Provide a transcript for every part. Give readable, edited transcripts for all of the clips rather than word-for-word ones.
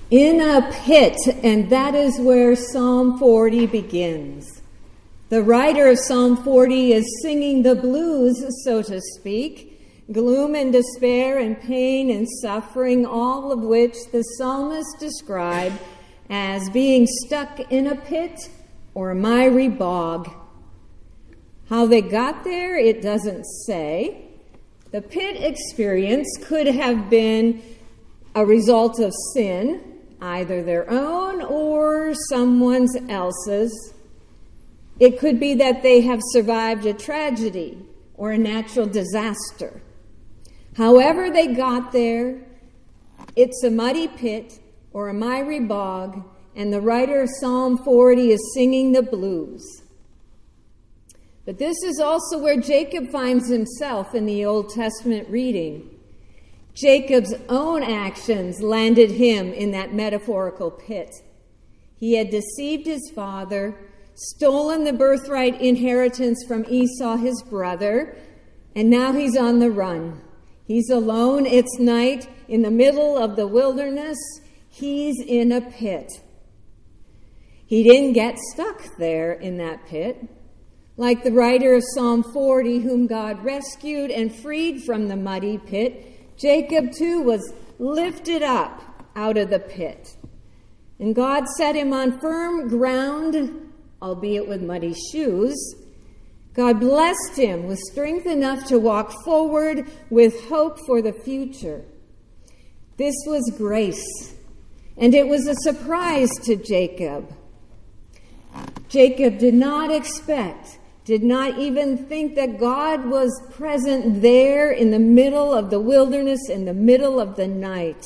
In a pit, and that is where Psalm 40 begins. The writer of Psalm 40 is singing the blues, so to speak, gloom and despair and pain and suffering, all of which the psalmist described as being stuck in a pit or a miry bog. How they got there, it doesn't say. The pit experience could have been a result of sin, either their own or someone else's. It could be that they have survived a tragedy or a natural disaster. However they got there, it's a muddy pit or a miry bog, and the writer of Psalm 40 is singing the blues. But this is also where Jacob finds himself in the Old Testament reading. Jacob's own actions landed him in that metaphorical pit. He had deceived his father, stolen the birthright inheritance from Esau, his brother, and now he's on the run. He's alone. It's night in the middle of the wilderness. He's in a pit. He didn't get stuck there in that pit. Like the writer of Psalm 40, whom God rescued and freed from the muddy pit, Jacob too was lifted up out of the pit. And God set him on firm ground, albeit with muddy shoes. God blessed him with strength enough to walk forward with hope for the future. This was grace, and it was a surprise to Jacob. Jacob did not expect, did not even think that God was present there in the middle of the wilderness, in the middle of the night.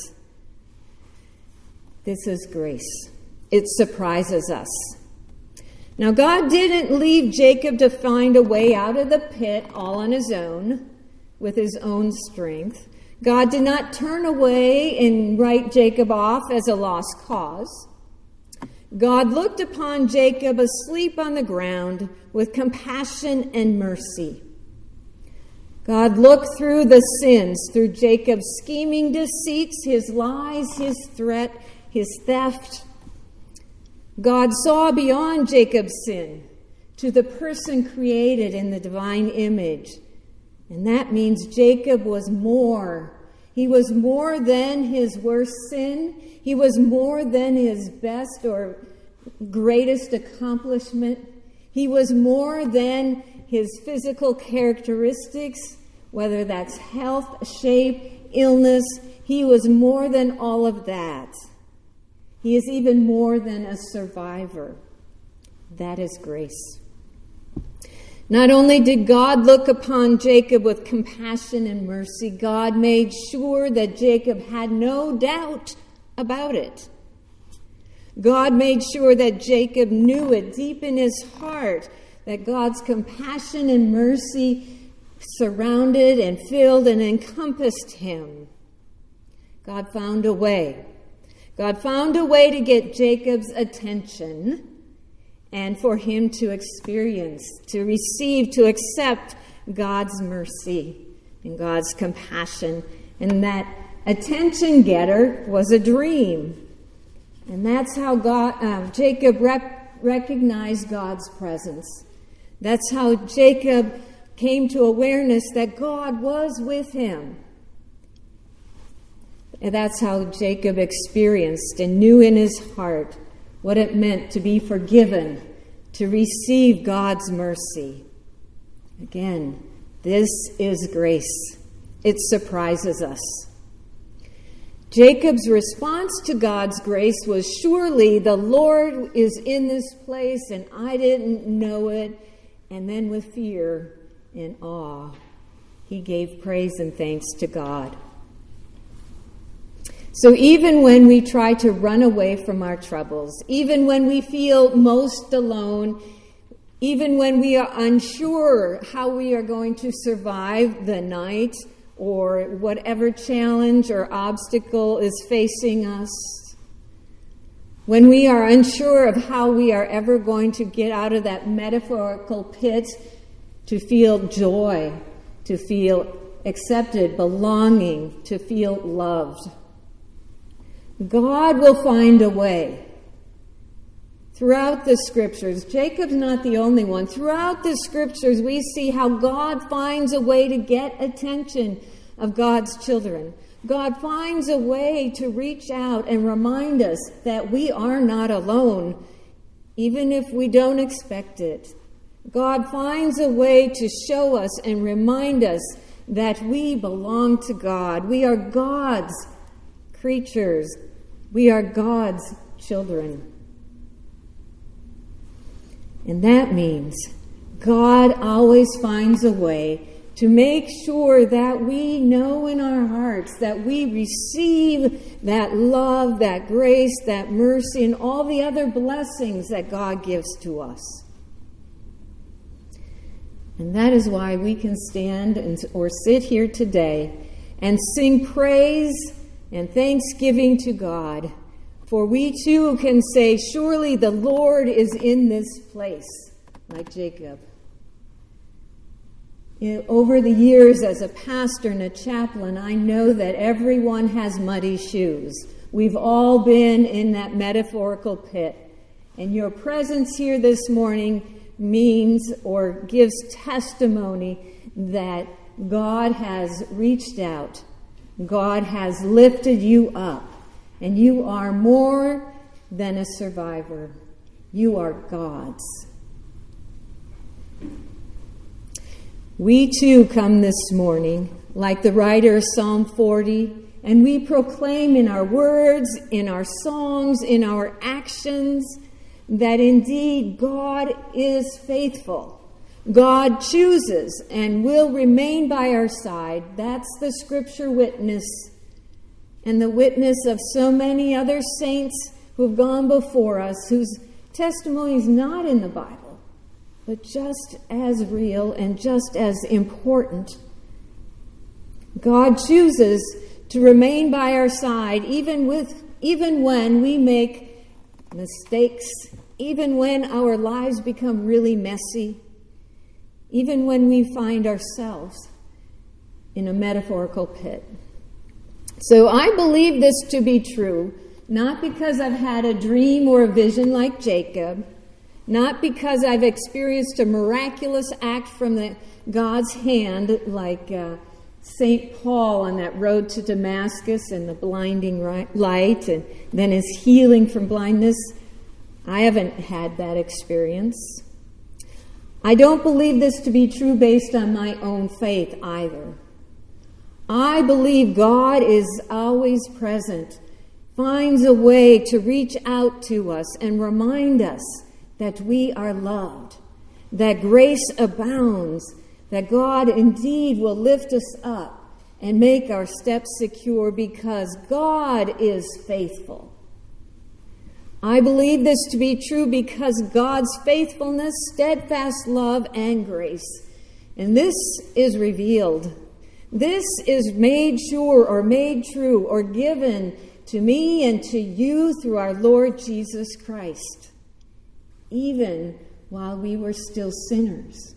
This is grace. It surprises us. Now, God didn't leave Jacob to find a way out of the pit all on his own, with his own strength. God did not turn away and write Jacob off as a lost cause. God looked upon Jacob asleep on the ground with compassion and mercy. God looked through the sins, through Jacob's scheming deceits, his lies, his threat, his theft. God saw beyond Jacob's sin to the person created in the divine image. And that means Jacob was more. He was more than his worst sin. He was more than his best or greatest accomplishment. He was more than his physical characteristics, whether that's health, shape, illness. He was more than all of that. He is even more than a survivor. That is grace. Not only did God look upon Jacob with compassion and mercy, God made sure that Jacob had no doubt about it. God made sure that Jacob knew it deep in his heart, that God's compassion and mercy surrounded and filled and encompassed him. God found a way. God found a way to get Jacob's attention and for him to experience, to receive, to accept God's mercy and God's compassion. And that attention getter was a dream. And that's how Jacob recognized God's presence. That's how Jacob came to awareness that God was with him. And that's how Jacob experienced and knew in his heart what it meant to be forgiven, to receive God's mercy. Again, this is grace. It surprises us. Jacob's response to God's grace was, surely the Lord is in this place and I didn't know it. And then with fear and awe, he gave praise and thanks to God. So even when we try to run away from our troubles, even when we feel most alone, even when we are unsure how we are going to survive the night or whatever challenge or obstacle is facing us, when we are unsure of how we are ever going to get out of that metaphorical pit to feel joy, to feel accepted, belonging, to feel loved, God will find a way. Throughout the scriptures, Jacob's not the only one. Throughout the scriptures, we see how God finds a way to get attention of God's children. God finds a way to reach out and remind us that we are not alone, even if we don't expect it. God finds a way to show us and remind us that we belong to God. We are God's creatures. We are God's children. And that means God always finds a way to make sure that we know in our hearts that we receive that love, that grace, that mercy, and all the other blessings that God gives to us. And that is why we can stand or sit here today and sing praise and thanksgiving to God. For we too can say, surely the Lord is in this place, like Jacob. Over the years as a pastor and a chaplain, I know that everyone has muddy shoes. We've all been in that metaphorical pit. And your presence here this morning means or gives testimony that God has reached out. God has lifted you up. And you are more than a survivor. You are God's. We too come this morning, like the writer of Psalm 40, and we proclaim in our words, in our songs, in our actions, that indeed God is faithful. God chooses and will remain by our side. That's the scripture witness and the witness of so many other saints who have gone before us, whose testimony is not in the Bible, but just as real and just as important. God chooses to remain by our side even when we make mistakes, even when our lives become really messy, even when we find ourselves in a metaphorical pit. So I believe this to be true, not because I've had a dream or a vision like Jacob, not because I've experienced a miraculous act from God's hand like St. Paul on that road to Damascus and the blinding light and then his healing from blindness. I haven't had that experience. I don't believe this to be true based on my own faith either. I believe God is always present, finds a way to reach out to us and remind us that we are loved, that grace abounds, that God indeed will lift us up and make our steps secure because God is faithful. I believe this to be true because God's faithfulness, steadfast love, and grace, and this is revealed. This is made sure or made true or given to me and to you through our Lord Jesus Christ, even while we were still sinners.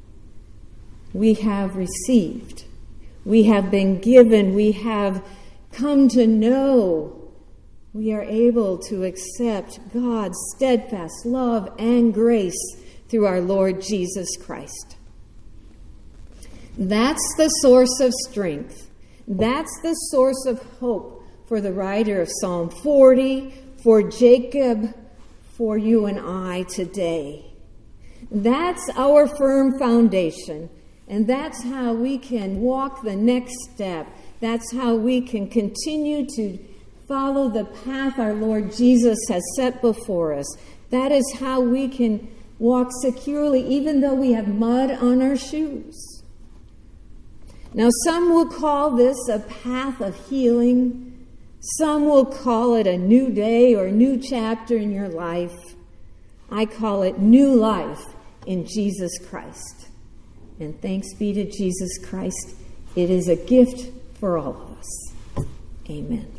We have received, we have been given, we have come to know, we are able to accept God's steadfast love and grace through our Lord Jesus Christ. That's the source of strength. That's the source of hope for the writer of Psalm 40, for Jacob, for you and I today. That's our firm foundation, and that's how we can walk the next step. That's how we can continue to follow the path our Lord Jesus has set before us. That is how we can walk securely, even though we have mud on our shoes. Now, some will call this a path of healing. Some will call it a new day or a new chapter in your life. I call it new life in Jesus Christ. And thanks be to Jesus Christ, it is a gift for all of us. Amen.